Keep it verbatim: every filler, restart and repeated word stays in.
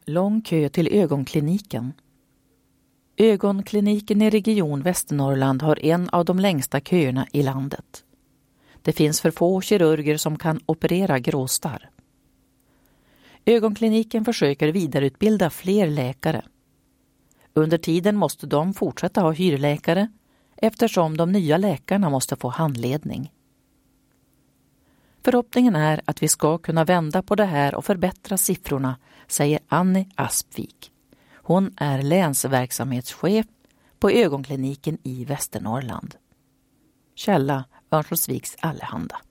Lång kö till ögonkliniken. Ögonkliniken i Region Västernorrland har en av de längsta köerna i landet. Det finns för få kirurger som kan operera gråstarr. Ögonkliniken försöker vidareutbilda fler läkare. Under tiden måste de fortsätta ha hyrläkare eftersom de nya läkarna måste få handledning. Förhoppningen är att vi ska kunna vända på det här och förbättra siffrorna, säger Annie Aspvik. Hon är länsverksamhetschef på ögonkliniken i Västernorrland. Källa Örnsköldsviks Allehanda.